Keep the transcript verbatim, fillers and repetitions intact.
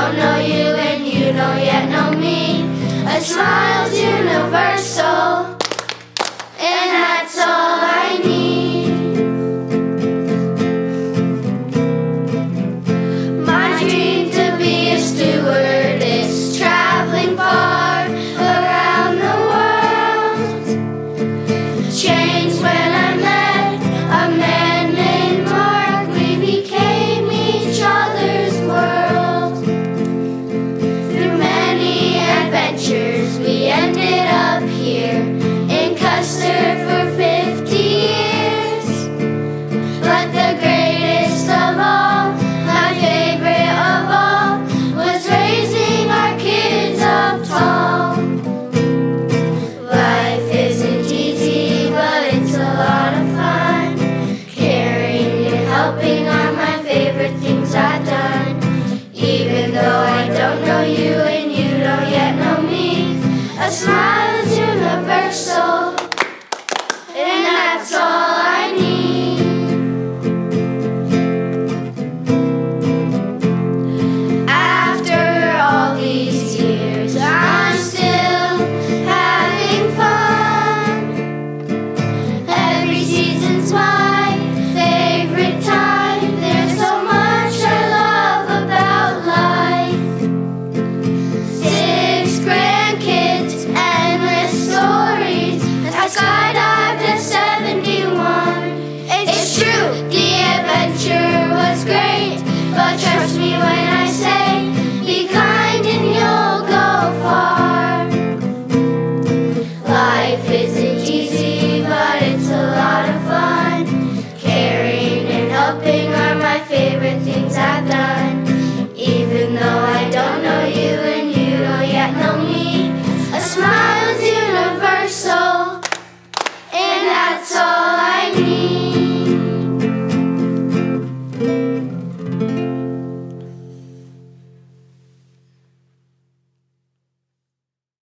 don't know you and you don't yet know me. A smile's universal, and that's all I need. My dream to be a stewardess, traveling far around the world, changed when I met a man named Mark. We became each other's world. Through many adventures we ended up here in Custer for fifty years. But the greatest of all, my favorite of all, was raising our kids up tall. Life isn't easy, but it's a lot of fun. Caring and helping are my favorite things I've done. Even though I don't know you and you don't yet know me, a smile is universal, and that's all I need. After all these years, I'm still having fun. Every season's my favorite time. There's so much I love about life. Six grandkids, endless stories. I skydived at seventy-one. It's true, the adventure was great, but trust me when I say, be kind and you'll go far. Life isn't easy, but it's a lot of fun. Caring and helping are my favorite things I've done. Even though I don't know you and you don't yet know me, a smile is universal, and that's all I need.